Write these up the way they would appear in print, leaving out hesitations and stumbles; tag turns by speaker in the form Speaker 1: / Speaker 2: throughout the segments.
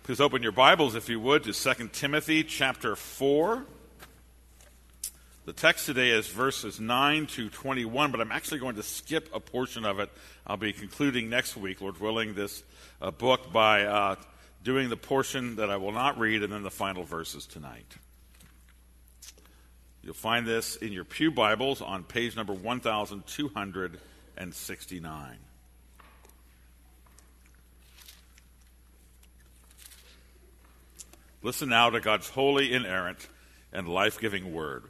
Speaker 1: Please open your Bibles, if you would, to 2 Timothy chapter 4. The text today is verses 9 to 21, but I'm actually going to skip a portion of it. I'll be concluding next week, Lord willing, this book by doing the portion that I will not read and then the final verses tonight. You'll find this in your pew Bibles on page number 1269. Listen now to God's holy, inerrant, and life-giving word.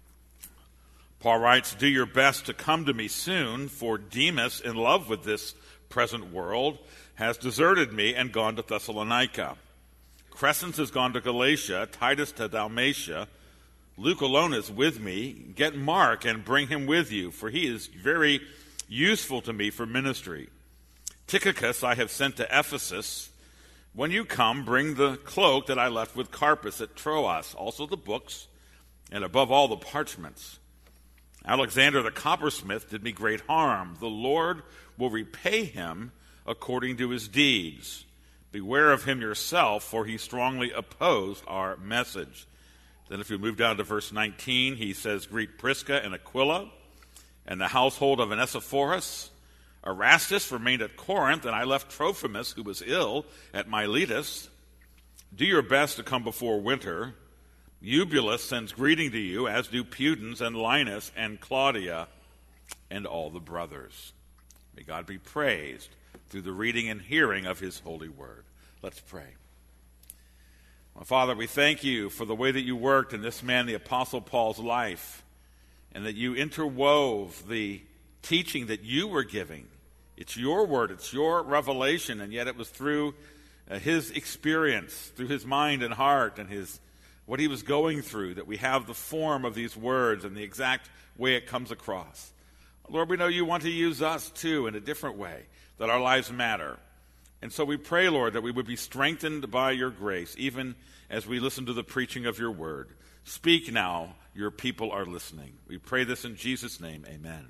Speaker 1: Paul writes, "Do your best to come to me soon, for Demas, in love with this present world, has deserted me and gone to Thessalonica. Crescens has gone to Galatia, Titus to Dalmatia. Luke alone is with me. Get Mark and bring him with you, for he is very useful to me for ministry. Tychicus I have sent to Ephesus. When you come, bring the cloak that I left with Carpus at Troas, also the books, and above all the parchments. Alexander the coppersmith did me great harm. The Lord will repay him according to his deeds. Beware of him yourself, for he strongly opposed our message." Then if you move down to verse 19, he says, "Greet Prisca and Aquila, and the household of Onesiphorus. Erastus remained at Corinth, and I left Trophimus, who was ill, at Miletus. Do your best to come before winter. Eubulus sends greeting to you, as do Pudens and Linus and Claudia and all the brothers." May God be praised through the reading and hearing of his holy word. Let's pray. Well, Father, we thank you for the way that you worked in this man, the Apostle Paul's life, and that you interwove the teaching that you were giving. It's your word, it's your revelation, and yet it was through his experience, through his mind and heart and what he was going through, that we have the form of these words and the exact way it comes across. Lord, we know you want to use us too in a different way, that our lives matter. And so we pray, Lord, that we would be strengthened by your grace, even as we listen to the preaching of your word. Speak now, your people are listening. We pray this in Jesus' name, amen.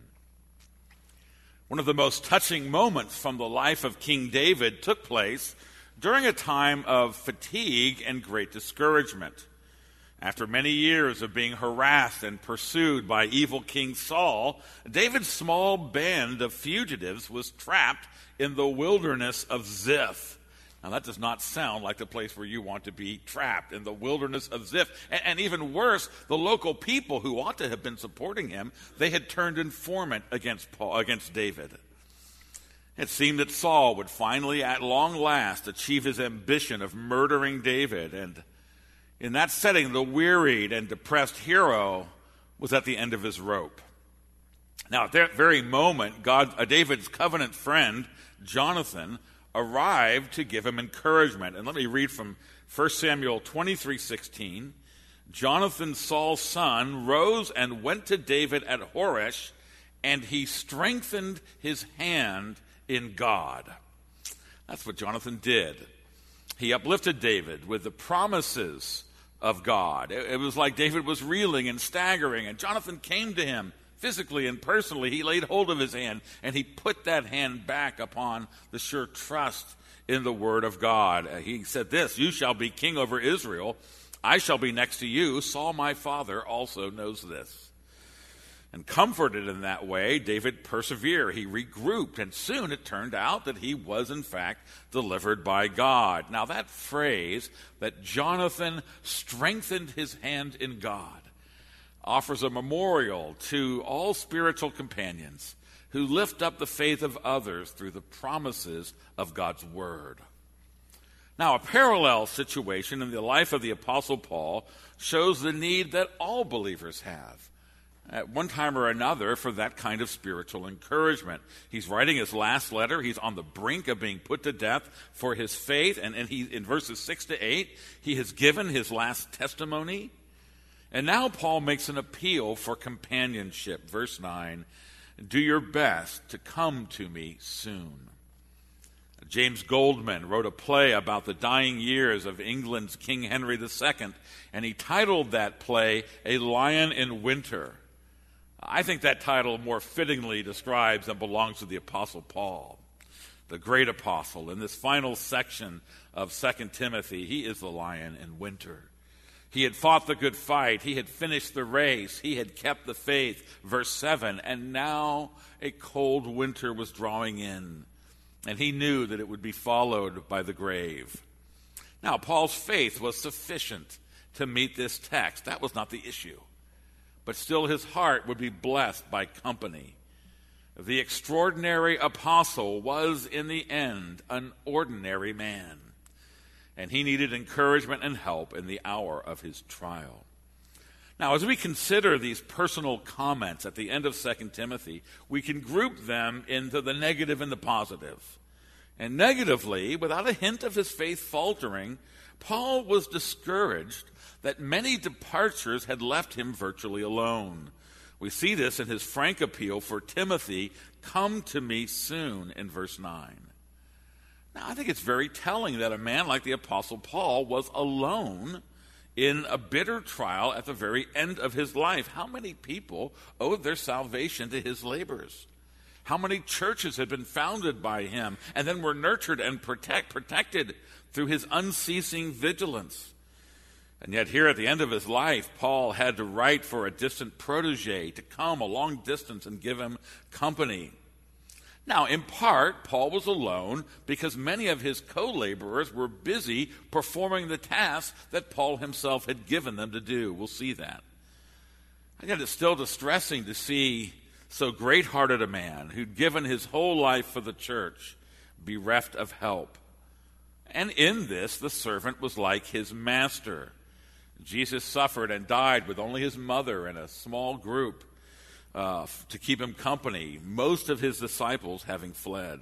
Speaker 1: One of the most touching moments from the life of King David took place during a time of fatigue and great discouragement. After many years of being harassed and pursued by evil King Saul, David's small band of fugitives was trapped in the wilderness of Ziph. Now, that does not sound like the place where you want to be trapped, in the wilderness of Ziph. And even worse, the local people who ought to have been supporting him, they had turned informant against David. It seemed that Saul would finally, at long last, achieve his ambition of murdering David. And in that setting, the wearied and depressed hero was at the end of his rope. Now, at that very moment, David's covenant friend, Jonathan, arrived to give him encouragement. And let me read from 1 Samuel 23:16. "Jonathan, Saul's son, rose and went to David at Horesh, and he strengthened his hand in God." That's what Jonathan did. He uplifted David with the promises of God. It was like David was reeling and staggering, and Jonathan came to him physically and personally. He laid hold of his hand, and he put that hand back upon the sure trust in the word of God. He said this, "You shall be king over Israel. I shall be next to you. Saul, my father, also knows this." And comforted in that way, David persevered. He regrouped, and soon it turned out that he was, in fact, delivered by God. Now, that phrase, that Jonathan strengthened his hand in God, offers a memorial to all spiritual companions who lift up the faith of others through the promises of God's word. Now, a parallel situation in the life of the Apostle Paul shows the need that all believers have, at one time or another, for that kind of spiritual encouragement. He's writing his last letter. He's on the brink of being put to death for his faith, and he, in verses 6 to 8, he has given his last testimony. And now Paul makes an appeal for companionship. Verse 9, "Do your best to come to me soon." James Goldman wrote a play about the dying years of England's King Henry II, and he titled that play, "A Lion in Winter." I think that title more fittingly describes and belongs to the Apostle Paul. the great apostle. In this final section of 2 Timothy, he is the lion in winter. He had fought the good fight. He had finished the race. He had kept the faith. Verse 7, and now a cold winter was drawing in, and he knew that it would be followed by the grave. Now, Paul's faith was sufficient to meet this text. That was not the issue. But still his heart would be blessed by company. The extraordinary apostle was, in the end, an ordinary man, and he needed encouragement and help in the hour of his trial. Now, as we consider these personal comments at the end of 2 Timothy, we can group them into the negative and the positive. And negatively, without a hint of his faith faltering, Paul was discouraged that many departures had left him virtually alone. We see this in his frank appeal for Timothy, come to me soon, in verse 9. Now, I think it's very telling that a man like the Apostle Paul was alone in a bitter trial at the very end of his life. How many people owed their salvation to his labors? How many churches had been founded by him and then were nurtured and protected through his unceasing vigilance? And yet here at the end of his life, Paul had to write for a distant protege to come a long distance and give him company. Now, in part, Paul was alone because many of his co-laborers were busy performing the tasks that Paul himself had given them to do. We'll see that. Again, it's still distressing to see so great-hearted a man who'd given his whole life for the church bereft of help. And in this, the servant was like his master. Jesus suffered and died with only his mother and a small group to keep him company, most of his disciples having fled.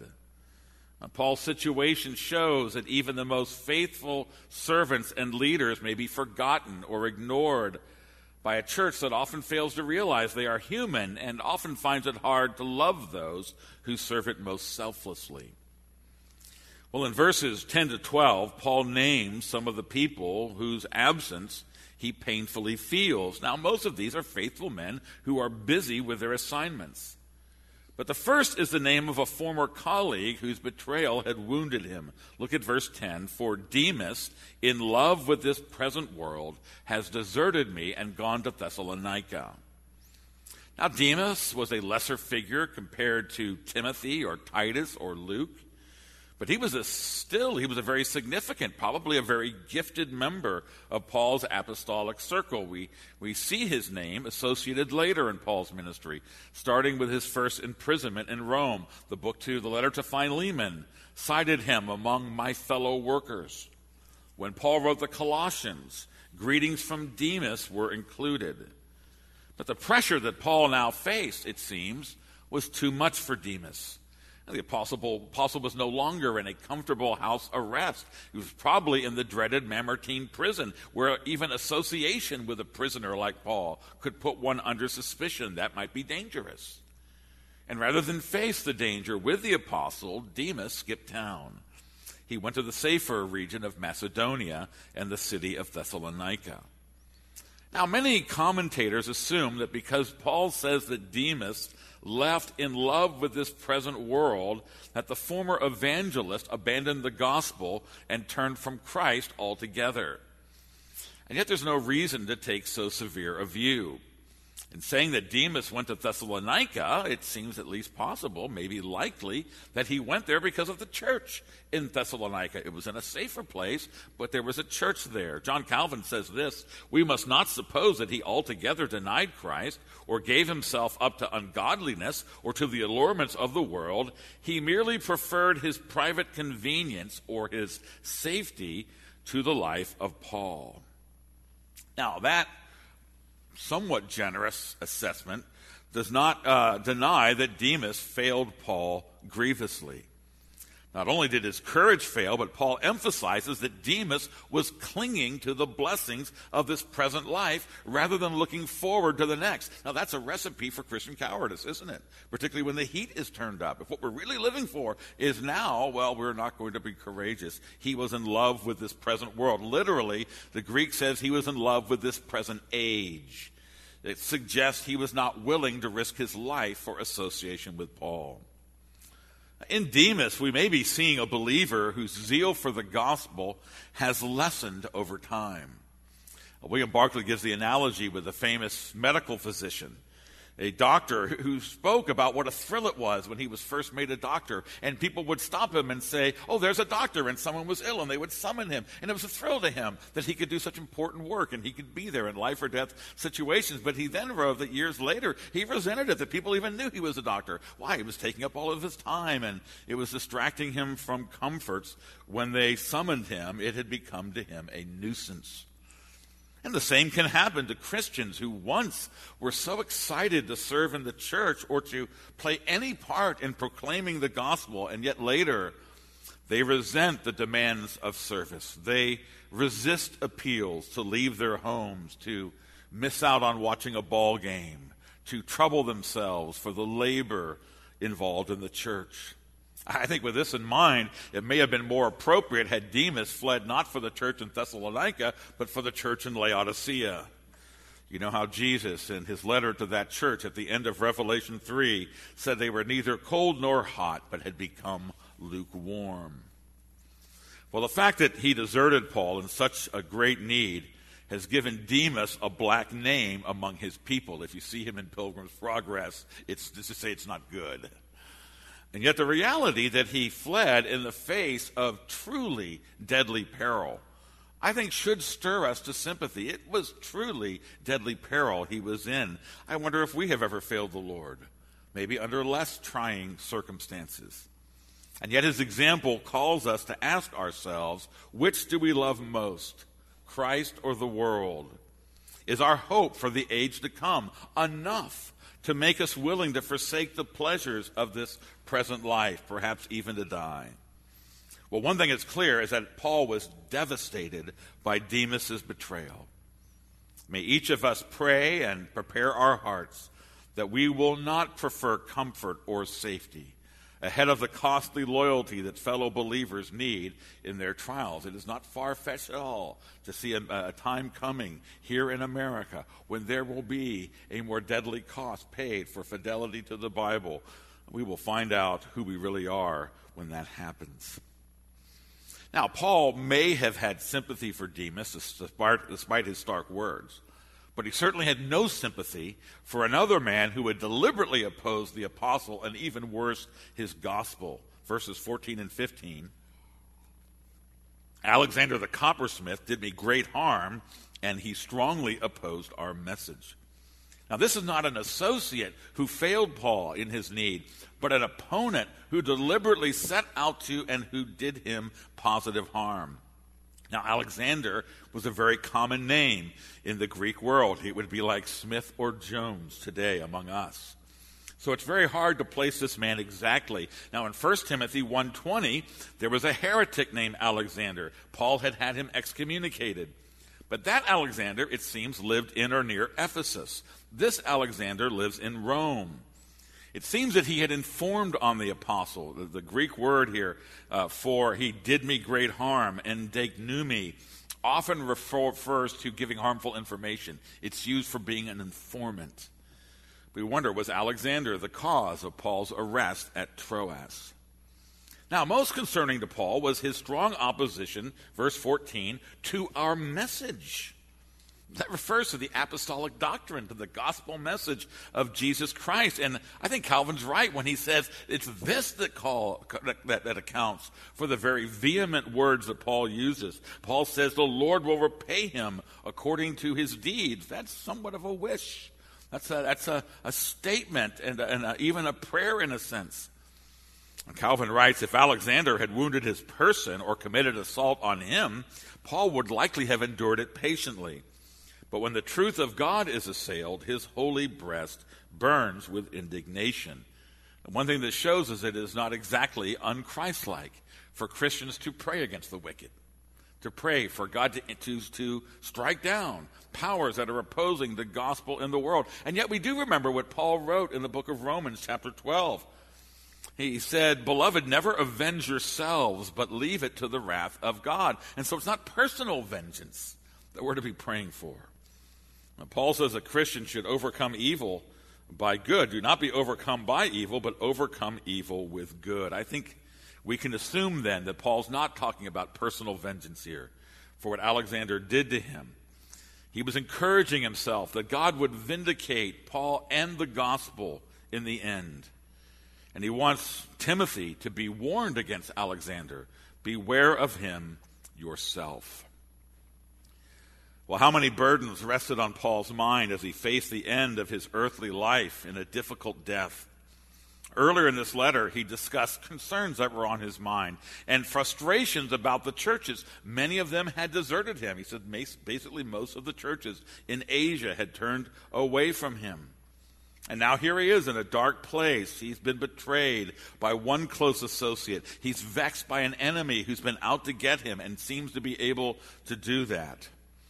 Speaker 1: Paul's situation shows that even the most faithful servants and leaders may be forgotten or ignored by a church that often fails to realize they are human and often finds it hard to love those who serve it most selflessly. Well, in verses 10 to 12, Paul names some of the people whose absence he painfully feels. Now, most of these are faithful men who are busy with their assignments. But the first is the name of a former colleague whose betrayal had wounded him. Look at verse 10. For Demas, in love with this present world, has deserted me and gone to Thessalonica. Now, Demas was a lesser figure compared to Timothy or Titus or Luke. But he was a very significant, probably a very gifted member of Paul's apostolic circle. We see his name associated later in Paul's ministry, starting with his first imprisonment in Rome. The letter to Philemon cited him among my fellow workers. When Paul wrote the Colossians, greetings from Demas were included. But the pressure that Paul now faced, it seems, was too much for Demas. The apostle was no longer in a comfortable house arrest. He was probably in the dreaded Mamertine prison, where even association with a prisoner like Paul could put one under suspicion. That might be dangerous. And rather than face the danger with the apostle, Demas skipped town. He went to the safer region of Macedonia and the city of Thessalonica. Now, many commentators assume that because Paul says that Demas left in love with this present world, that the former evangelist abandoned the gospel and turned from Christ altogether. And yet there's no reason to take so severe a view. In saying that Demas went to Thessalonica, it seems at least possible, maybe likely, that he went there because of the church in Thessalonica. It was in a safer place, but there was a church there. John Calvin says this: we must not suppose that he altogether denied Christ or gave himself up to ungodliness or to the allurements of the world. He merely preferred his private convenience or his safety to the life of Paul. Now, that somewhat generous assessment does not deny that Demas failed Paul grievously. Not only did his courage fail, but Paul emphasizes that Demas was clinging to the blessings of this present life rather than looking forward to the next. Now, that's a recipe for Christian cowardice, isn't it? Particularly when the heat is turned up. If what we're really living for is now, well, we're not going to be courageous. He was in love with this present world. Literally, the Greek says he was in love with this present age. It suggests he was not willing to risk his life for association with Paul. In Demas, we may be seeing a believer whose zeal for the gospel has lessened over time. William Barclay gives the analogy with a famous medical physician, a doctor who spoke about what a thrill it was when he was first made a doctor. And people would stop him and say, oh, there's a doctor, and someone was ill, and they would summon him. And it was a thrill to him that he could do such important work, and he could be there in life or death situations. But he then wrote that years later, he resented it that people even knew he was a doctor. Why? He was taking up all of his time, and it was distracting him from comforts. When they summoned him, it had become to him a nuisance. And the same can happen to Christians who once were so excited to serve in the church or to play any part in proclaiming the gospel, and yet later they resent the demands of service. They resist appeals to leave their homes, to miss out on watching a ball game, to trouble themselves for the labor involved in the church. I think with this in mind, it may have been more appropriate had Demas fled not for the church in Thessalonica, but for the church in Laodicea. You know how Jesus, in his letter to that church at the end of Revelation 3, said they were neither cold nor hot, but had become lukewarm. Well, the fact that he deserted Paul in such a great need has given Demas a black name among his people. If you see him in Pilgrim's Progress, it's to say it's not good. And yet the reality that he fled in the face of truly deadly peril, I think should stir us to sympathy. It was truly deadly peril he was in. I wonder if we have ever failed the Lord, maybe under less trying circumstances. And yet his example calls us to ask ourselves, which do we love most, Christ or the world? Is our hope for the age to come enough to make us willing to forsake the pleasures of this present life, perhaps even to die? Well, one thing that's clear is that Paul was devastated by Demas's betrayal. May each of us pray and prepare our hearts that we will not prefer comfort or safety ahead of the costly loyalty that fellow believers need in their trials. It is not far-fetched at all to see a time coming here in America when there will be a more deadly cost paid for fidelity to the Bible. We will find out who we really are when that happens. Now, Paul may have had sympathy for Demas despite his stark words, but he certainly had no sympathy for another man who had deliberately opposed the apostle and, even worse, his gospel. Verses 14 and 15. Alexander the coppersmith did me great harm, and he strongly opposed our message. Now, this is not an associate who failed Paul in his need, but an opponent who deliberately set out to and who did him positive harm. Now, Alexander was a very common name in the Greek world. It would be like Smith or Jones today among us. So it's very hard to place this man exactly. Now, in 1 Timothy 1:20, there was a heretic named Alexander. Paul had him excommunicated. But that Alexander, it seems, lived in or near Ephesus. This Alexander lives in Rome. It seems that he had informed on the apostle. The Greek word here for he did me great harm, endegnumi, often refers to giving harmful information. It's used for being an informant. We wonder, was Alexander the cause of Paul's arrest at Troas? Now, most concerning to Paul was his strong opposition, verse 14, to our message. That refers to the apostolic doctrine, to the gospel message of Jesus Christ. And I think Calvin's right when he says it's this that accounts for the very vehement words that Paul uses. Paul says the Lord will repay him according to his deeds. That's somewhat of a wish. That's a statement and even a prayer in a sense. And Calvin writes, if Alexander had wounded his person or committed assault on him, Paul would likely have endured it patiently. But when the truth of God is assailed, his holy breast burns with indignation. And one thing that shows is it is not exactly unchristlike for Christians to pray against the wicked, to pray for God to strike down powers that are opposing the gospel in the world. And yet we do remember what Paul wrote in the book of Romans, chapter 12. He said, beloved, never avenge yourselves, but leave it to the wrath of God. And so it's not personal vengeance that we're to be praying for. Now, Paul says a Christian should overcome evil by good. Do not be overcome by evil, but overcome evil with good. I think we can assume then that Paul's not talking about personal vengeance here for what Alexander did to him. He was encouraging himself that God would vindicate Paul and the gospel in the end. And he wants Timothy to be warned against Alexander. Beware of him yourself. Well, how many burdens rested on Paul's mind as he faced the end of his earthly life in a difficult death? Earlier in this letter, he discussed concerns that were on his mind and frustrations about the churches. Many of them had deserted him. He said basically most of the churches in Asia had turned away from him. And now here he is in a dark place. He's been betrayed by one close associate. He's vexed by an enemy who's been out to get him and seems to be able to do that.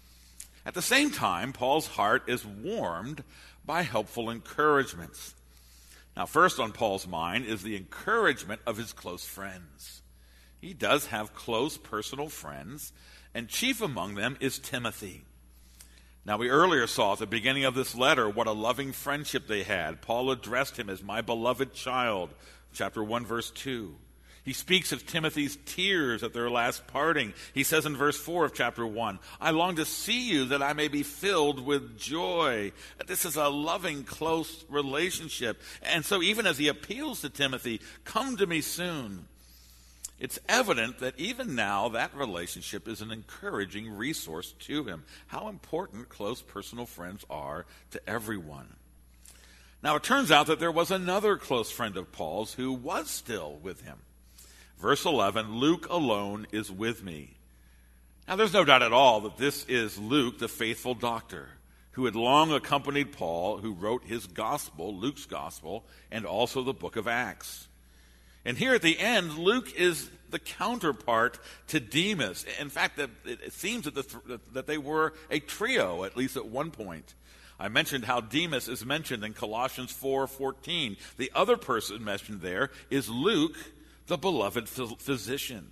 Speaker 1: At the same time, Paul's heart is warmed by helpful encouragements. Now, first on Paul's mind is the encouragement of his close friends. He does have close personal friends, and chief among them is Timothy. Now, we earlier saw at the beginning of this letter what a loving friendship they had. Paul addressed him as my beloved child, chapter 1, verse 2. He speaks of Timothy's tears at their last parting. He says in verse 4 of chapter 1, I long to see you that I may be filled with joy. This is a loving, close relationship. And so even as he appeals to Timothy, come to me soon, it's evident that even now that relationship is an encouraging resource to him. How important close personal friends are to everyone. Now it turns out that there was another close friend of Paul's who was still with him. Verse 11, Luke alone is with me. Now there's no doubt at all that this is Luke, the faithful doctor, who had long accompanied Paul, who wrote his gospel, Luke's gospel, and also the book of Acts. And here at the end, Luke is the counterpart to Demas. In fact, it seems that they were a trio, at least at one point. I mentioned how Demas is mentioned in Colossians 4:14. The other person mentioned there is Luke, the beloved physician.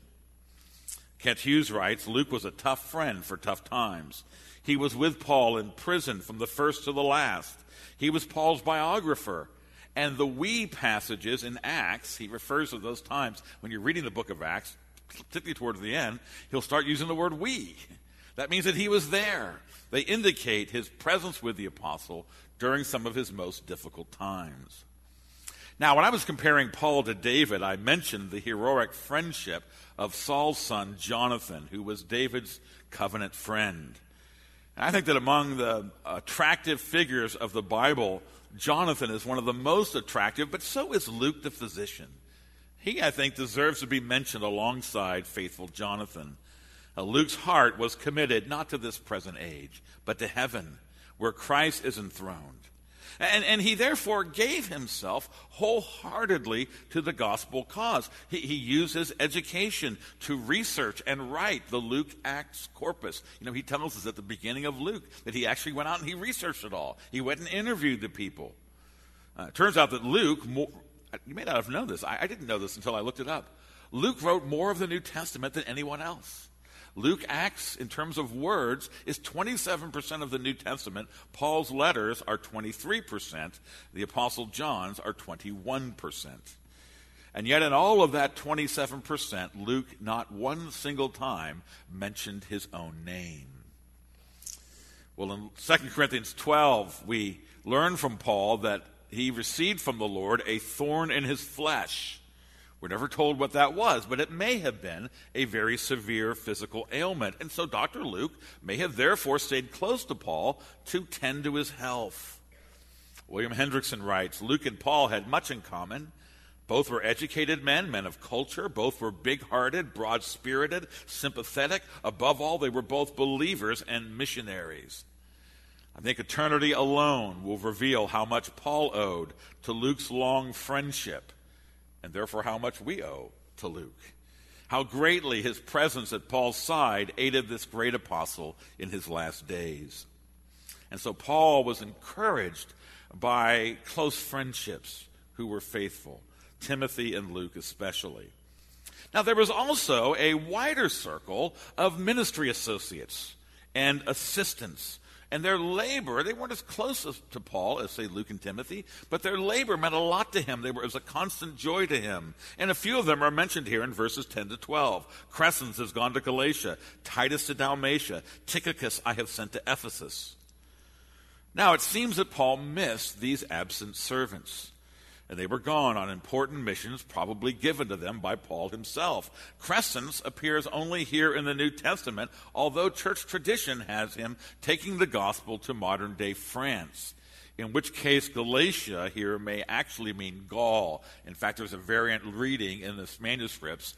Speaker 1: Kent Hughes writes, Luke was a tough friend for tough times. He was with Paul in prison from the first to the last. He was Paul's biographer. And the we passages in Acts, he refers to those times when you're reading the book of Acts, particularly towards the end, he'll start using the word we. That means that he was there. They indicate his presence with the apostle during some of his most difficult times. Now, when I was comparing Paul to David, I mentioned the heroic friendship of Saul's son, Jonathan, who was David's covenant friend. And I think that among the attractive figures of the Bible, Jonathan is one of the most attractive, but so is Luke the physician. He, I think, deserves to be mentioned alongside faithful Jonathan. Luke's heart was committed not to this present age, but to heaven, where Christ is enthroned. And he therefore gave himself wholeheartedly to the gospel cause. He used his education to research and write the Luke Acts corpus. You know, he tells us at the beginning of Luke that he actually went out and he researched it all. He went and interviewed the people. It turns out that Luke, you may not have known this. I didn't know this until I looked it up. Luke wrote more of the New Testament than anyone else. Luke Acts, in terms of words, is 27% of the New Testament. Paul's letters are 23%. The Apostle John's are 21%. And yet in all of that 27%, Luke not one single time mentioned his own name. Well, in 2 Corinthians 12, we learn from Paul that he received from the Lord a thorn in his flesh. We're never told what that was, but it may have been a very severe physical ailment. And so Dr. Luke may have therefore stayed close to Paul to tend to his health. William Hendrickson writes, Luke and Paul had much in common. Both were educated men of culture. Both were big-hearted, broad-spirited, sympathetic. Above all, they were both believers and missionaries. I think eternity alone will reveal how much Paul owed to Luke's long friendship, and therefore how much we owe to Luke. How greatly his presence at Paul's side aided this great apostle in his last days. And so Paul was encouraged by close friendships who were faithful, Timothy and Luke especially. Now there was also a wider circle of ministry associates and assistants And their labor, they weren't as close to Paul as, say, Luke and Timothy, but their labor meant a lot to him. It was a constant joy to him. And a few of them are mentioned here in verses 10 to 12. Crescens has gone to Galatia, Titus to Dalmatia, Tychicus I have sent to Ephesus. Now, it seems that Paul missed these absent servants. And they were gone on important missions, probably given to them by Paul himself. Crescens appears only here in the New Testament, although church tradition has him taking the gospel to modern-day France, in which case Galatia here may actually mean Gaul. In fact, there's a variant reading in the manuscripts.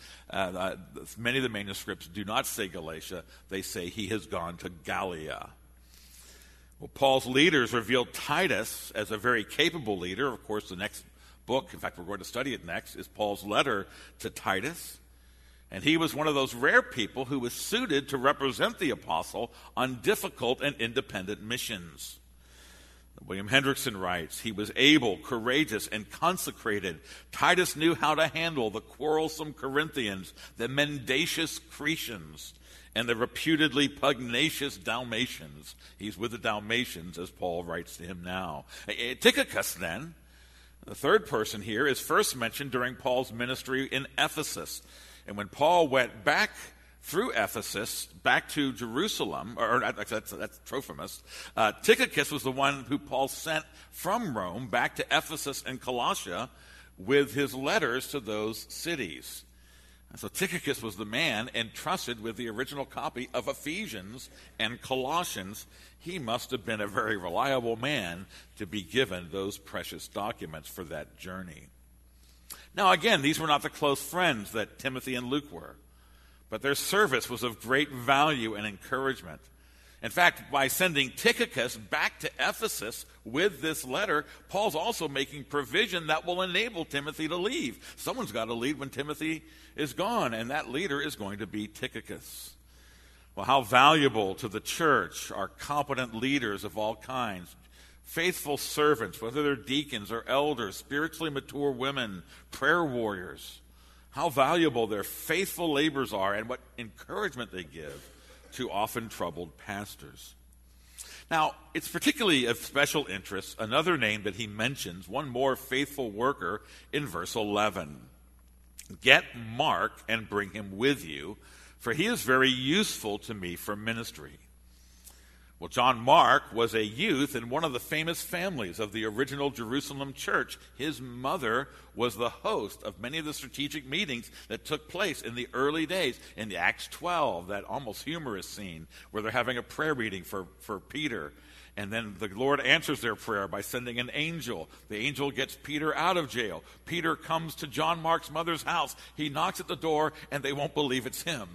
Speaker 1: Many of the manuscripts do not say Galatia. They say he has gone to Gallia. Well, Paul's leaders revealed Titus as a very capable leader. Of course, the next book, in fact, we're going to study it next, is Paul's letter to Titus. And he was one of those rare people who was suited to represent the apostle on difficult and independent missions. William Hendrickson writes, he was able, courageous, and consecrated. Titus knew how to handle the quarrelsome Corinthians, the mendacious Cretans, and the reputedly pugnacious Dalmatians. He's with the Dalmatians, as Paul writes to him now. Tychicus, then, the third person here, is first mentioned during Paul's ministry in Ephesus. And when Paul went back through Ephesus, back to Jerusalem, or that's Trophimus, Tychicus was the one who Paul sent from Rome back to Ephesus and Colossia with his letters to those cities. So Tychicus was the man entrusted with the original copy of Ephesians and Colossians. He must have been a very reliable man to be given those precious documents for that journey. Now again, these were not the close friends that Timothy and Luke were, but their service was of great value and encouragement. In fact, by sending Tychicus back to Ephesus with this letter, Paul's also making provision that will enable Timothy to leave. Someone's got to lead when Timothy is gone, and that leader is going to be Tychicus. Well, how valuable to the church are competent leaders of all kinds, faithful servants, whether they're deacons or elders, spiritually mature women, prayer warriors. How valuable their faithful labors are and what encouragement they give to often troubled pastors. Now, it's particularly of special interest, another name that he mentions, one more faithful worker in verse 11. Get Mark and bring him with you, for he is very useful to me for ministry. Well, John Mark was a youth in one of the famous families of the original Jerusalem church. His mother was the host of many of the strategic meetings that took place in the early days. In Acts 12, that almost humorous scene where they're having a prayer meeting for Peter. And then the Lord answers their prayer by sending an angel. The angel gets Peter out of jail. Peter comes to John Mark's mother's house. He knocks at the door, and they won't believe it's him.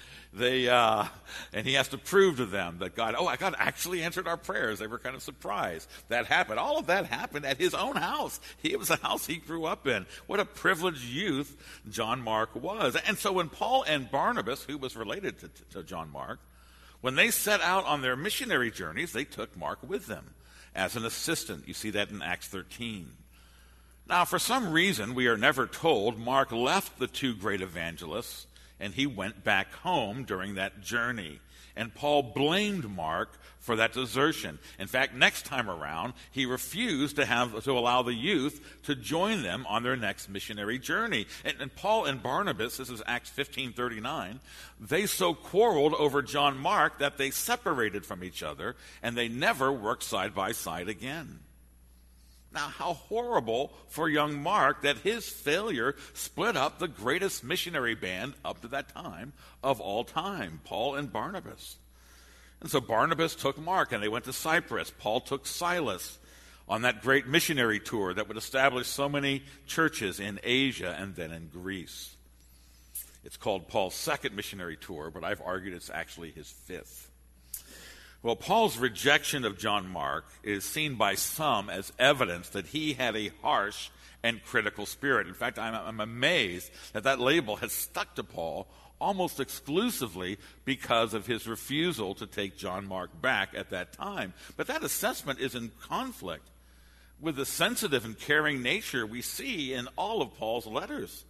Speaker 1: And he has to prove to them that God actually answered our prayers. They were kind of surprised that happened. All of that happened at his own house. It was a house he grew up in. What a privileged youth John Mark was. And so when Paul and Barnabas, who was related to John Mark, when they set out on their missionary journeys, they took Mark with them as an assistant. You see that in Acts 13. Now, for some reason, we are never told, Mark left the two great evangelists and he went back home during that journey. And Paul blamed Mark for that desertion. In fact, next time around, he refused to allow the youth to join them on their next missionary journey. And Paul and Barnabas, this is Acts 15:39, they so quarreled over John Mark that they separated from each other, and they never worked side by side again. Now, how horrible for young Mark that his failure split up the greatest missionary band up to that time of all time, Paul and Barnabas. And so Barnabas took Mark and they went to Cyprus. Paul took Silas on that great missionary tour that would establish so many churches in Asia and then in Greece. It's called Paul's second missionary tour, but I've argued it's actually his fifth. Well, Paul's rejection of John Mark is seen by some as evidence that he had a harsh and critical spirit. In fact, I'm amazed that label has stuck to Paul almost exclusively because of his refusal to take John Mark back at that time. But that assessment is in conflict with the sensitive and caring nature we see in all of Paul's letters.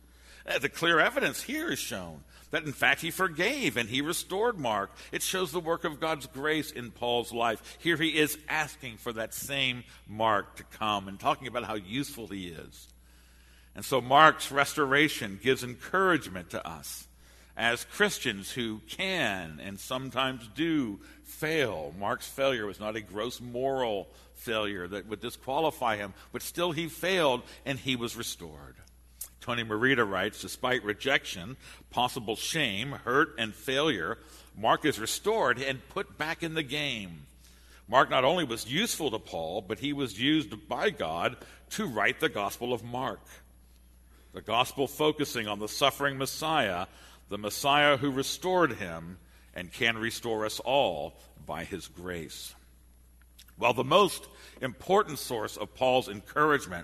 Speaker 1: The clear evidence here is shown that, in fact, he forgave and he restored Mark. It shows the work of God's grace in Paul's life. Here he is asking for that same Mark to come and talking about how useful he is. And so Mark's restoration gives encouragement to us as Christians who can and sometimes do fail. Mark's failure was not a gross moral failure that would disqualify him, but still he failed and he was restored. Tony Merida writes, despite rejection, possible shame, hurt, and failure, Mark is restored and put back in the game. Mark not only was useful to Paul, but he was used by God to write the Gospel of Mark. The Gospel focusing on the suffering Messiah, the Messiah who restored him and can restore us all by his grace. Well, the most important source of Paul's encouragement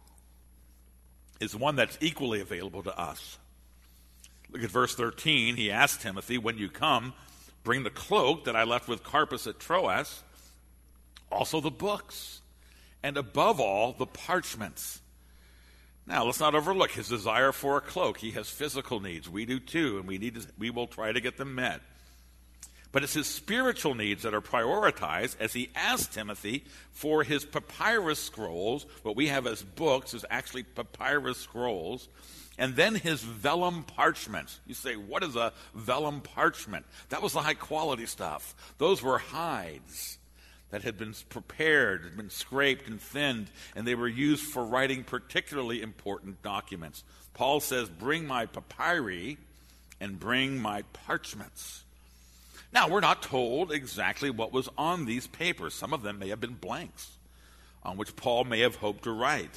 Speaker 1: is one that's equally available to us. Look at verse 13. He asked Timothy, when you come, bring the cloak that I left with Carpus at Troas, also the books, and above all, the parchments. Now, let's not overlook his desire for a cloak. He has physical needs. We do too, and we will try to get them met. But it's his spiritual needs that are prioritized as he asked Timothy for his papyrus scrolls. What we have as books is actually papyrus scrolls. And then his vellum parchments. You say, what is a vellum parchment? That was the high quality stuff. Those were hides that had been prepared, had been scraped and thinned, and they were used for writing particularly important documents. Paul says, bring my papyri and bring my parchments. Now, we're not told exactly what was on these papers. Some of them may have been blanks on which Paul may have hoped to write.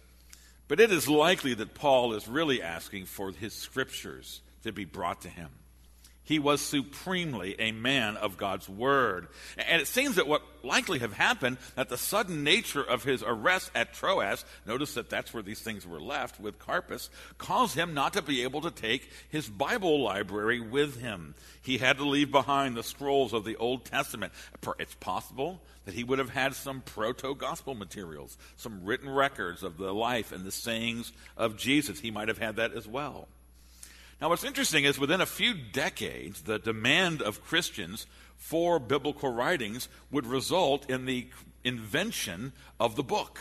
Speaker 1: But it is likely that Paul is really asking for his scriptures to be brought to him. He was supremely a man of God's word. And it seems that what likely have happened, that the sudden nature of his arrest at Troas, notice that that's where these things were left with Carpus, caused him not to be able to take his Bible library with him. He had to leave behind the scrolls of the Old Testament. It's possible that he would have had some proto-gospel materials, some written records of the life and the sayings of Jesus. He might have had that as well. Now, what's interesting is within a few decades, the demand of Christians for biblical writings would result in the invention of the book.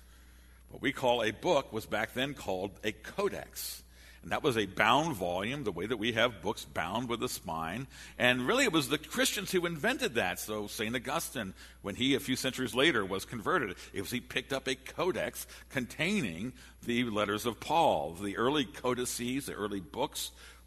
Speaker 1: What we call a book was back then called a codex. And that was a bound volume, the way that we have books bound with a spine. And really it was the Christians who invented that. So St. Augustine, when he, a few centuries later, was converted, he picked up a codex containing the letters of Paul. The early codices, the early books,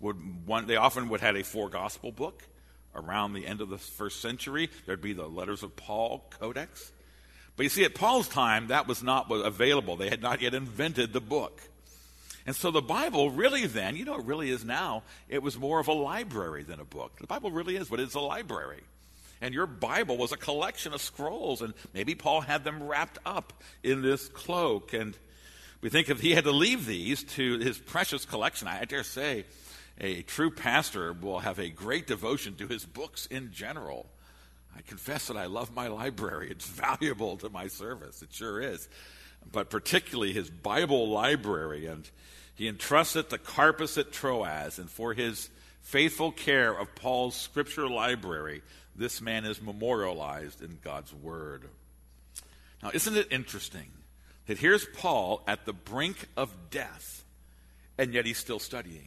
Speaker 1: they often would have a four-gospel book. Around the end of the first century, there'd be the letters of Paul codex. But you see, at Paul's time, that was not available. They had not yet invented the book. And so the Bible really then, it really is now, it was more of a library than a book. The Bible really is, but it's a library. And your Bible was a collection of scrolls, and maybe Paul had them wrapped up in this cloak. And we think if he had to leave these to his precious collection, I dare say a true pastor will have a great devotion to his books in general. I confess that I love my library. It's valuable to my service. It sure is. But particularly his Bible library, and he entrusts it to Carpus at Troas, and for his faithful care of Paul's scripture library, this man is memorialized in God's word. Now, isn't it interesting that here's Paul at the brink of death, and yet he's still studying.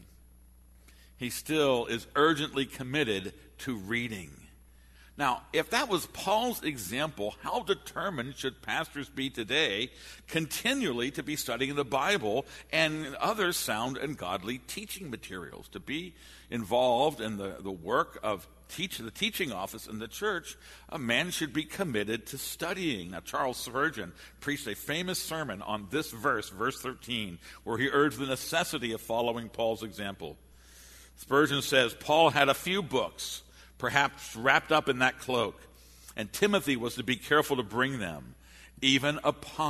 Speaker 1: He still is urgently committed to reading. Now, if that was Paul's example, how determined should pastors be today continually to be studying the Bible and other sound and godly teaching materials? To be involved in the work of the teaching office in the church, a man should be committed to studying. Now, Charles Spurgeon preached a famous sermon on this verse 13, where he urged the necessity of following Paul's example. Spurgeon says, Paul had a few books, perhaps wrapped up in that cloak, and Timothy was to be careful to bring them. Even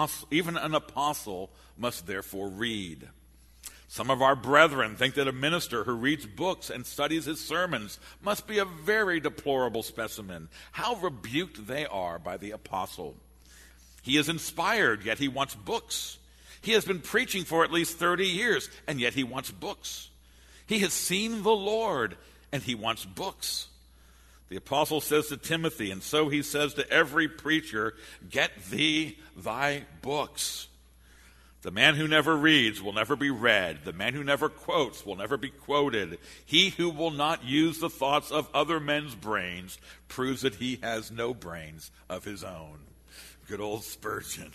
Speaker 1: an apostle must therefore read. Some of our brethren think that a minister who reads books and studies his sermons must be a very deplorable specimen. How rebuked they are by the apostle. He is inspired, yet he wants books. He has been preaching for at least 30 years, and yet he wants books. He has seen the Lord, and he wants books. The apostle says to Timothy, and so he says to every preacher, get thee thy books. The man who never reads will never be read. The man who never quotes will never be quoted. He who will not use the thoughts of other men's brains proves that he has no brains of his own. Good old Spurgeon.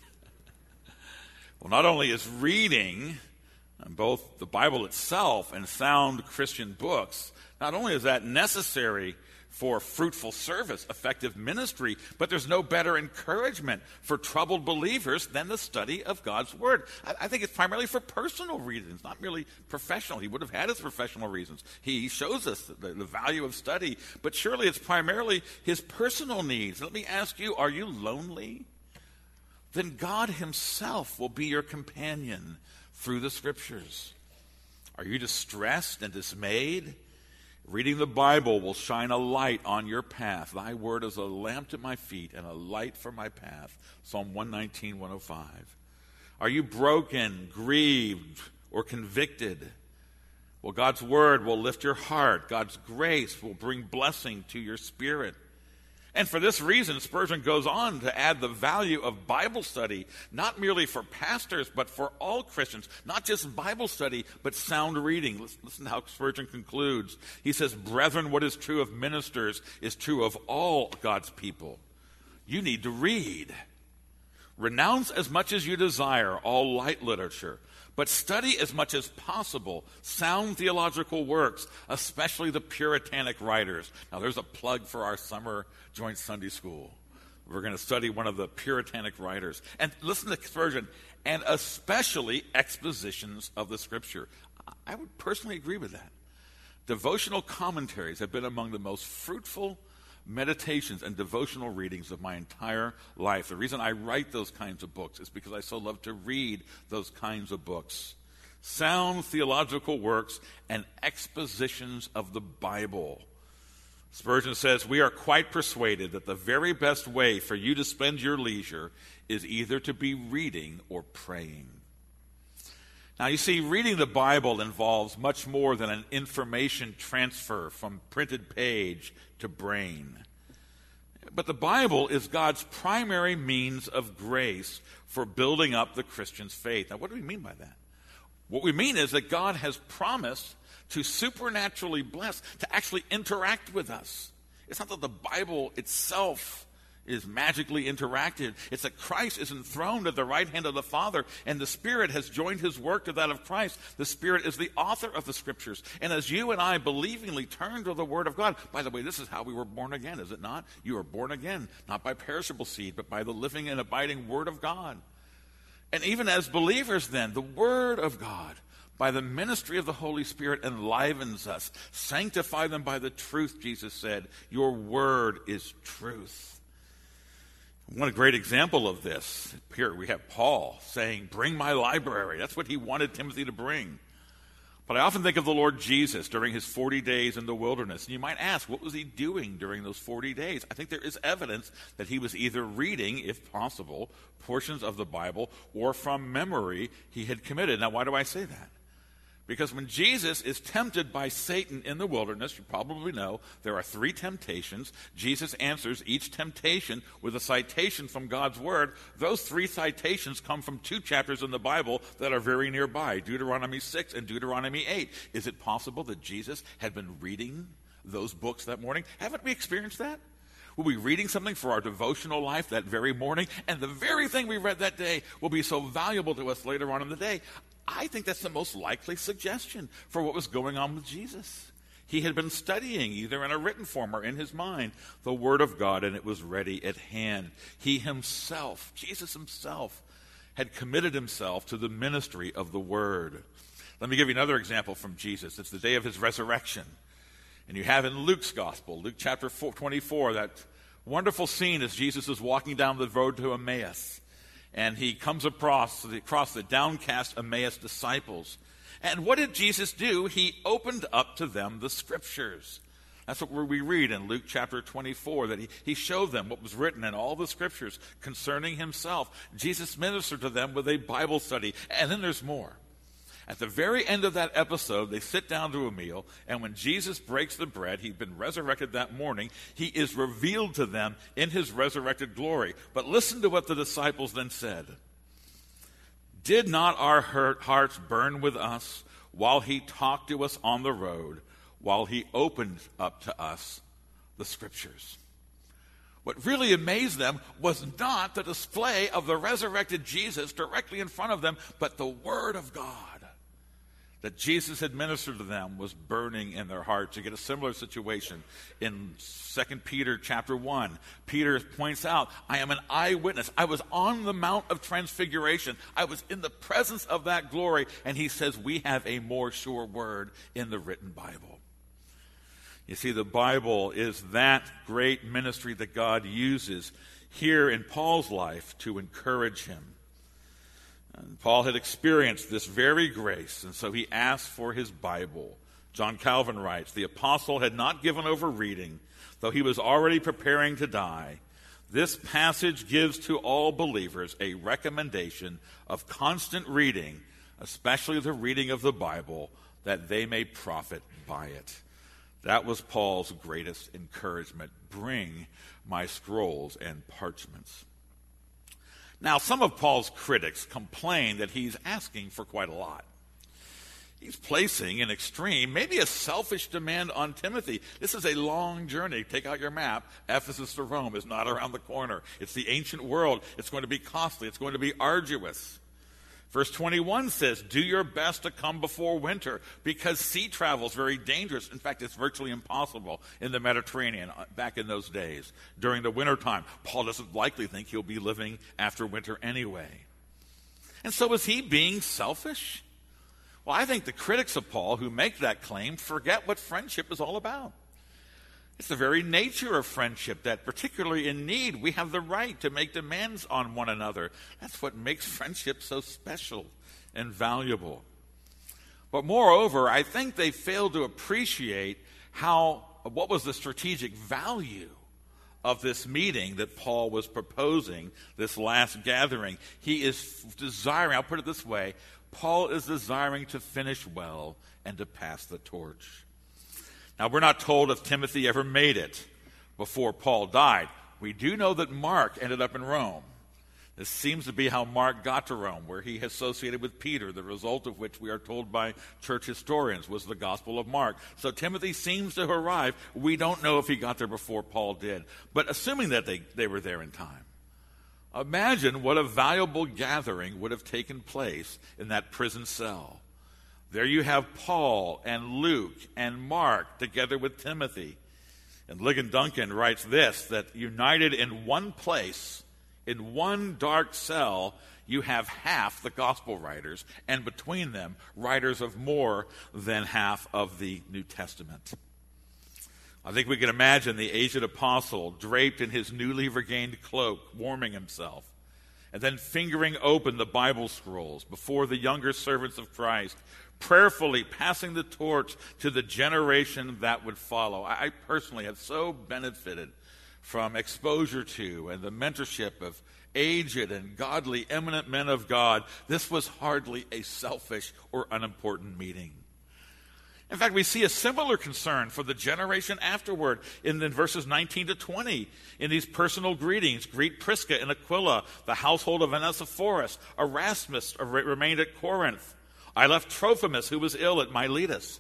Speaker 1: Well, not only is reading both the Bible itself and sound Christian books, not only is that necessary for fruitful service, effective ministry, but there's no better encouragement for troubled believers than the study of God's Word. I think it's primarily for personal reasons, not merely professional. He would have had his professional reasons. He shows us the value of study, but surely it's primarily his personal needs. Let me ask you, are you lonely? Then God himself will be your companion through the Scriptures. Are you distressed and dismayed? Reading the Bible will shine a light on your path. Thy word is a lamp to my feet and a light for my path. Psalm 119, 105. Are you broken, grieved, or convicted? Well, God's word will lift your heart. God's grace will bring blessing to your spirit. And for this reason, Spurgeon goes on to add the value of Bible study, not merely for pastors, but for all Christians. Not just Bible study, but sound reading. Listen to how Spurgeon concludes. He says, brethren, what is true of ministers is true of all God's people. You need to read. Renounce as much as you desire all light literature, but study as much as possible sound theological works, especially the Puritanic writers. Now, there's a plug for our summer joint Sunday school. We're going to study one of the Puritanic writers. And listen to Spurgeon, and especially expositions of the Scripture. I would personally agree with that. Devotional commentaries have been among the most fruitful meditations and devotional readings of my entire life. The reason I write those kinds of books is because I so love to read those kinds of books. Sound theological works and expositions of the Bible. Spurgeon says, we are quite persuaded that the very best way for you to spend your leisure is either to be reading or praying. Now, you see, reading the Bible involves much more than an information transfer from printed page to brain. But the Bible is God's primary means of grace for building up the Christian's faith. Now, what do we mean by that? What we mean is that God has promised to supernaturally bless, to actually interact with us. It's not that the Bible itself is magically interactive. It's that Christ is enthroned at the right hand of the Father, and the Spirit has joined his work to that of Christ. The Spirit is the author of the Scriptures. And as you and I believingly turn to the Word of God, by the way, this is how we were born again, is it not? You are born again, not by perishable seed, but by the living and abiding Word of God. And even as believers then, the Word of God, by the ministry of the Holy Spirit, enlivens us. Sanctify them by the truth, Jesus said. Your word is truth. One great example of this, here we have Paul saying, bring my library. That's what he wanted Timothy to bring. But I often think of the Lord Jesus during his 40 days in the wilderness. And you might ask, what was he doing during those 40 days? I think there is evidence that he was either reading, if possible, portions of the Bible, or from memory he had committed. Now, why do I say that? Because when Jesus is tempted by Satan in the wilderness, you probably know, there are 3 temptations. Jesus answers each temptation with a citation from God's Word. Those 3 citations come from 2 chapters in the Bible that are very nearby, Deuteronomy 6 and Deuteronomy 8. Is it possible that Jesus had been reading those books that morning? Haven't we experienced that? We'll be reading something for our devotional life that very morning, and the very thing we read that day will be so valuable to us later on in the day. I think that's the most likely suggestion for what was going on with Jesus. He had been studying, either in a written form or in his mind, the Word of God, and it was ready at hand. He himself, Jesus himself, had committed himself to the ministry of the Word. Let me give you another example from Jesus. It's the day of his resurrection. And you have in Luke's Gospel, Luke chapter 24, that wonderful scene as Jesus is walking down the road to Emmaus. And he comes across the downcast Emmaus disciples. And what did Jesus do? He opened up to them the Scriptures. That's what we read in Luke chapter 24, that he showed them what was written in all the scriptures concerning himself. Jesus ministered to them with a Bible study. And then there's more. At the very end of that episode, they sit down to a meal, and when Jesus breaks the bread, he'd been resurrected that morning, he is revealed to them in his resurrected glory. But listen to what the disciples then said. Did not our hearts burn with us while he talked to us on the road, while he opened up to us the scriptures? What really amazed them was not the display of the resurrected Jesus directly in front of them, but the Word of God that Jesus had ministered to them was burning in their hearts. You get a similar situation in 2 Peter chapter 1. Peter points out, I am an eyewitness. I was on the Mount of Transfiguration. I was in the presence of that glory. And he says we have a more sure word in the written Bible. You see, the Bible is that great ministry that God uses here in Paul's life to encourage him. And Paul had experienced this very grace, and so he asked for his Bible. John Calvin writes, the apostle had not given over reading, though he was already preparing to die. This passage gives to all believers a recommendation of constant reading, especially the reading of the Bible, that they may profit by it. That was Paul's greatest encouragement. Bring my scrolls and parchments. Now, some of Paul's critics complain that he's asking for quite a lot. He's placing an extreme, maybe a selfish demand on Timothy. This is a long journey. Take out your map. Ephesus to Rome is not around the corner. It's the ancient world. It's going to be costly. It's going to be arduous. Verse 21 says, do your best to come before winter, because sea travel is very dangerous. In fact, it's virtually impossible in the Mediterranean back in those days. During the wintertime, Paul doesn't likely think he'll be living after winter anyway. And so is he being selfish? Well, I think the critics of Paul who make that claim forget what friendship is all about. It's the very nature of friendship that, particularly in need, we have the right to make demands on one another. That's what makes friendship so special and valuable. But moreover, I think they fail to appreciate what was the strategic value of this meeting that Paul was proposing, this last gathering. He is desiring, I'll put it this way, Paul is desiring to finish well and to pass the torch. Now, we're not told if Timothy ever made it before Paul died. We do know that Mark ended up in Rome. This seems to be how Mark got to Rome, where he associated with Peter, the result of which we are told by church historians was the Gospel of Mark. So Timothy seems to have arrived. We don't know if he got there before Paul did. But assuming that they were there in time, imagine what a valuable gathering would have taken place in that prison cell. There you have Paul and Luke and Mark together with Timothy. And Ligon Duncan writes this, that united in one place, in one dark cell, you have half the gospel writers, and between them, writers of more than half of the New Testament. I think we can imagine the aged apostle draped in his newly regained cloak, warming himself, and then fingering open the Bible scrolls before the younger servants of Christ, prayerfully passing the torch to the generation that would follow. I personally have so benefited from exposure to and the mentorship of aged and godly, eminent men of God. This was hardly a selfish or unimportant meeting. In fact, we see a similar concern for the generation afterward in verses 19 to 20. In these personal greetings, greet Prisca and Aquila, the household of Onesiphorus. Erasmus remained at Corinth. I left Trophimus, who was ill, at Miletus.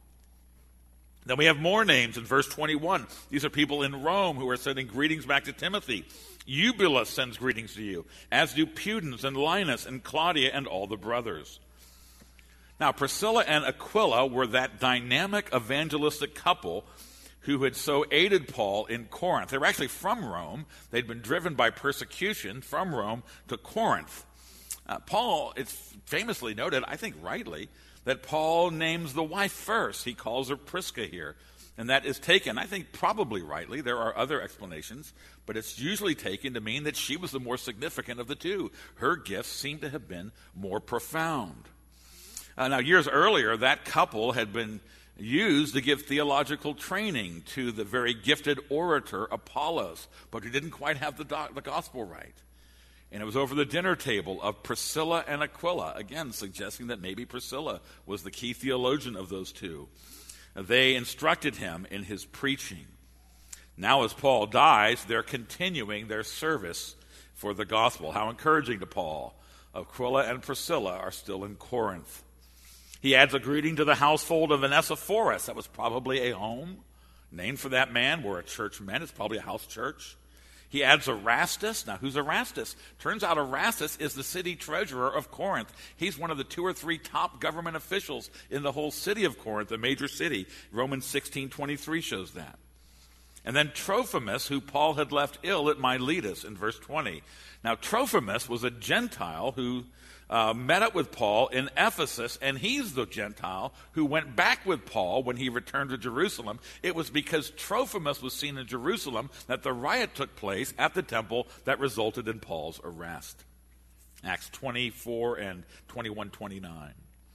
Speaker 1: Then we have more names in verse 21. These are people in Rome who are sending greetings back to Timothy. Eubulus sends greetings to you, as do Pudens and Linus and Claudia and all the brothers. Now, Priscilla and Aquila were that dynamic evangelistic couple who had so aided Paul in Corinth. They were actually from Rome. They'd been driven by persecution from Rome to Corinth. Paul, it's famously noted, I think rightly, that Paul names the wife first. He calls her Prisca here. And that is taken, I think probably rightly. There are other explanations, but it's usually taken to mean that she was the more significant of the two. Her gifts seem to have been more profound. Now, years earlier, that couple had been used to give theological training to the very gifted orator Apollos, but he didn't quite have the gospel right. And it was over the dinner table of Priscilla and Aquila, again suggesting that maybe Priscilla was the key theologian of those two. They instructed him in his preaching. Now as Paul dies, they're continuing their service for the gospel. How encouraging to Paul. Aquila and Priscilla are still in Corinth. He adds a greeting to the household of Onesiphorus. That was probably a home named for that man where a church met. It's probably a house church. He adds Erastus. Now, who's Erastus? Turns out Erastus is the city treasurer of Corinth. He's one of the 2 or 3 top government officials in the whole city of Corinth, a major city. Romans 16:23 shows that. And then Trophimus, who Paul had left ill at Miletus in verse 20. Now, Trophimus was a Gentile who met up with Paul in Ephesus, and he's the Gentile who went back with Paul when he returned to Jerusalem. It was because Trophimus was seen in Jerusalem that the riot took place at the temple that resulted in Paul's arrest. Acts 24 and 21-29.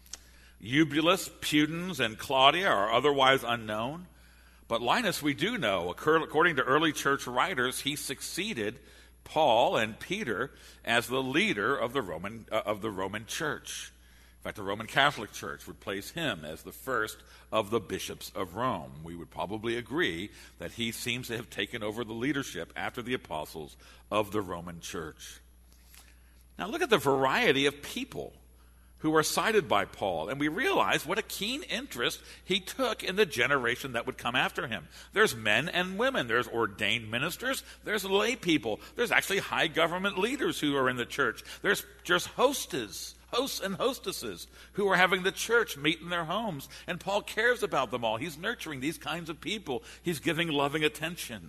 Speaker 1: Eubulus, Pudens, and Claudia are otherwise unknown, but Linus we do know. According to early church writers, he succeeded Paul and Peter as the leader of the Roman Church. In fact, the Roman Catholic Church would place him as the first of the bishops of Rome. We would probably agree that he seems to have taken over the leadership after the apostles of the Roman Church. Now look at the variety of people who are cited by Paul, and we realize what a keen interest he took in the generation that would come after him. There's men and women. There's ordained ministers. There's lay people. There's actually high government leaders who are in the church. There's just hosts and hostesses who are having the church meet in their homes, and Paul cares about them all. He's nurturing these kinds of people. He's giving loving attention.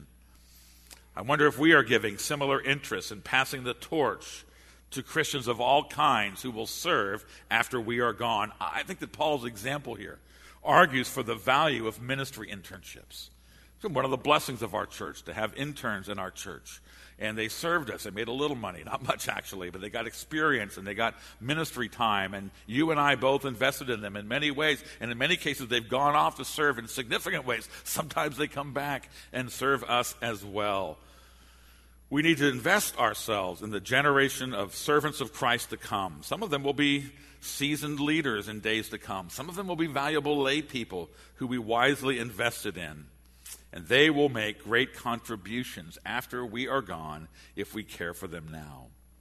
Speaker 1: I wonder if we are giving similar interest in passing the torch to Christians of all kinds who will serve after we are gone. I think that Paul's example here argues for the value of ministry internships. It's one of the blessings of our church to have interns in our church. And they served us. They made a little money, not much actually, but they got experience and they got ministry time. And you and I both invested in them in many ways. And in many cases, they've gone off to serve in significant ways. Sometimes they come back and serve us as well. We need to invest ourselves in the generation of servants of Christ to come. Some of them will be seasoned leaders in days to come. Some of them will be valuable lay people who we wisely invested in. And they will make great contributions after we are gone if we care for them now.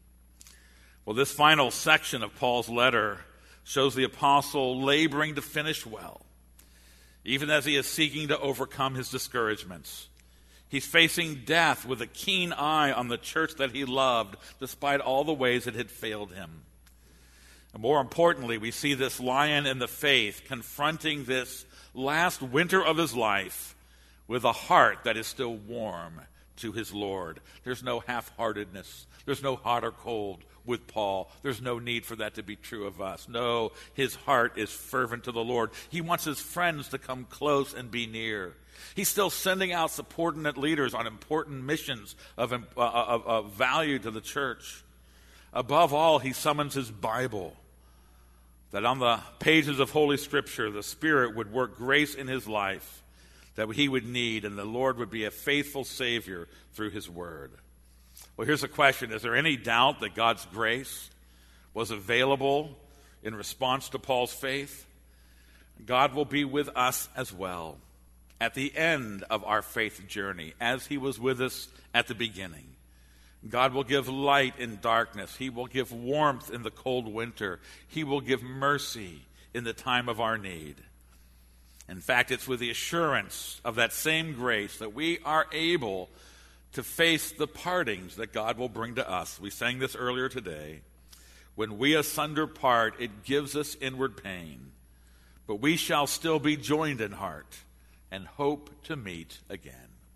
Speaker 1: Well, this final section of Paul's letter shows the apostle laboring to finish well, even as he is seeking to overcome his discouragements. He's facing death with a keen eye on the church that he loved, despite all the ways it had failed him. And more importantly, we see this lion in the faith confronting this last winter of his life with a heart that is still warm to his Lord. There's no half-heartedness. There's no hot or cold with Paul. There's no need for that to be true of us. No, his heart is fervent to the Lord. He wants his friends to come close and be near. He's still sending out subordinate leaders on important missions of value to the church. Above all, he summons his Bible, that on the pages of Holy Scripture, the Spirit would work grace in his life that he would need, and the Lord would be a faithful Savior through his word. Well, here's a question. Is there any doubt that God's grace was available in response to Paul's faith? God will be with us as well at the end of our faith journey, as he was with us at the beginning. God will give light in darkness. He will give warmth in the cold winter. He will give mercy in the time of our need. In fact, it's with the assurance of that same grace that we are able to face the partings that God will bring to us. We sang this earlier today. When we asunder part, it gives us inward pain, but we shall still be joined in heart and hope to meet again.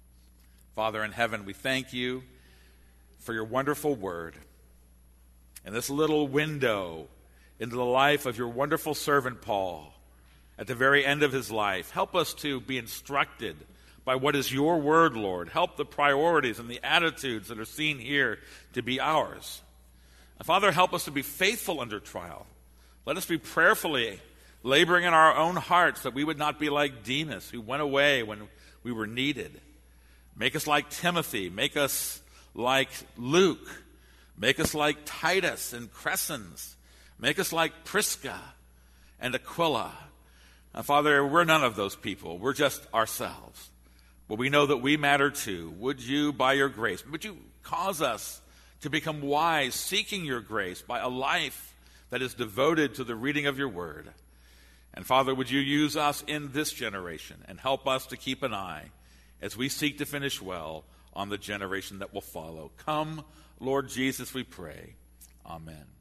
Speaker 1: Father in heaven, we thank you for your wonderful word and this little window into the life of your wonderful servant Paul at the very end of his life. Help us to be instructed by what is your word, Lord. Help the priorities and the attitudes that are seen here to be ours. And Father, help us to be faithful under trial. Let us be prayerfully laboring in our own hearts that we would not be like Demas, who went away when we were needed. Make us like Timothy. Make us like Luke. Make us like Titus and Crescens. Make us like Prisca and Aquila. Now, Father, we're none of those people. We're just ourselves. But we know that we matter too. Would you, by your grace, would you cause us to become wise, seeking your grace by a life that is devoted to the reading of your word? And Father, would you use us in this generation and help us to keep an eye as we seek to finish well on the generation that will follow. Come, Lord Jesus, we pray. Amen.